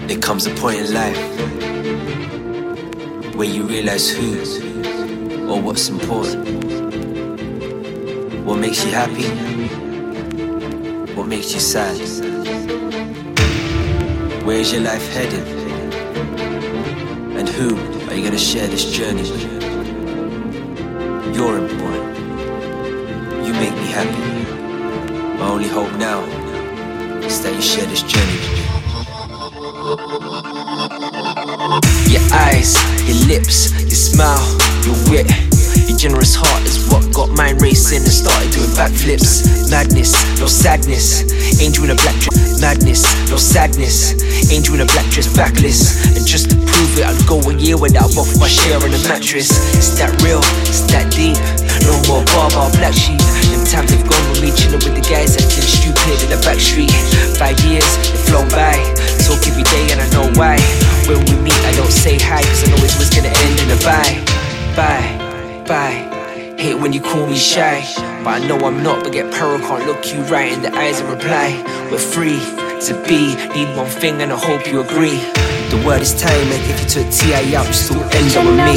There comes a point in life where you realize who or what's important. What makes you happy? What makes you sad? Where is your life headed? And who are you gonna share this journey with? You're important. You make me happy. My only hope now is that you share this journey with me. Your eyes, your lips, your smile, your wit, your generous heart is what got mine racing and started doing backflips. Madness, no sadness, angel in a black dress. Madness, no sadness, angel in a black dress, backless. And just to prove it, I'd go a year without both my share on a mattress. It's that real, it's that deep. No more bar, black sheep. Them times have gone with me chilling with the guys acting stupid in the back street. 5 years, they've flown by. Talk every day and I know why. When we meet, I don't say hi, cause I know it was gonna end in a bye. Hate when you call me shy, but I know I'm not, but get paranoid, can't look you right in the eyes and reply. We're free to be, need one thing and I hope you agree. The word is time, and if you took T.I. out, you still end up with me.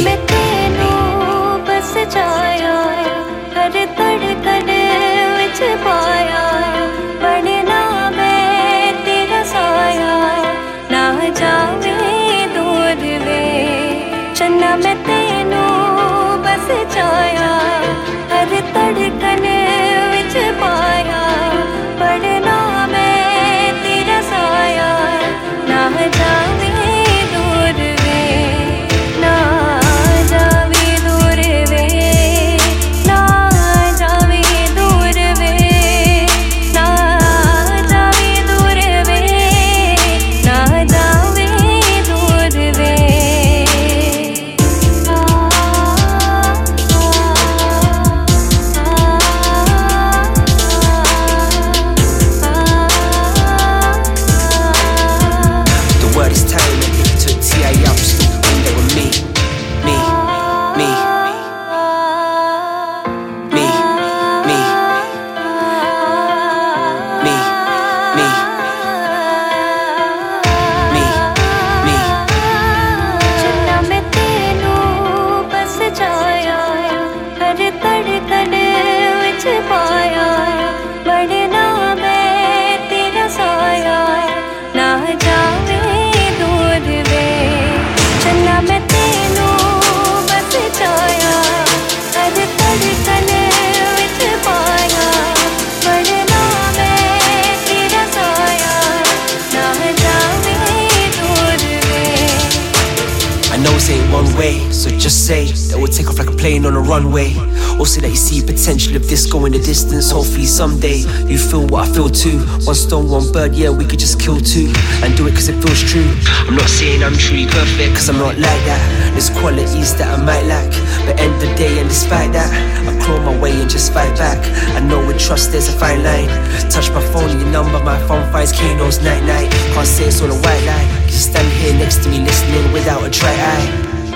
I know this ain't one way, so just say that we'll take off like a plane on a runway. Or say that you see potential of this going the distance. Hopefully someday you feel what I feel too. One stone, one bird, yeah, we could just kill two and do it cause it feels true. I'm not saying I'm truly perfect, cause I'm not like that. There's qualities that I might lack, but end of the day and despite that, I claw my way and just fight back. I know with trust there's a fine line. Touch my phone and your number, my phone finds Kano's night. Can't say it's all a white lie, cause you stand here next to me listening without a dry eye.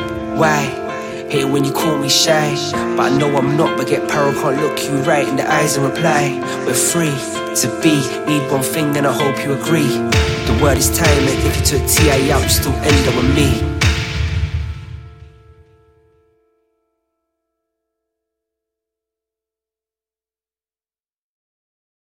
Why? Hate when you call me shy, but I know I'm not, but get paranoid, can't look you right in the eyes and reply. We're free to be, need one thing and I hope you agree. The word is time, and if you took T.I. out, you still end up with me.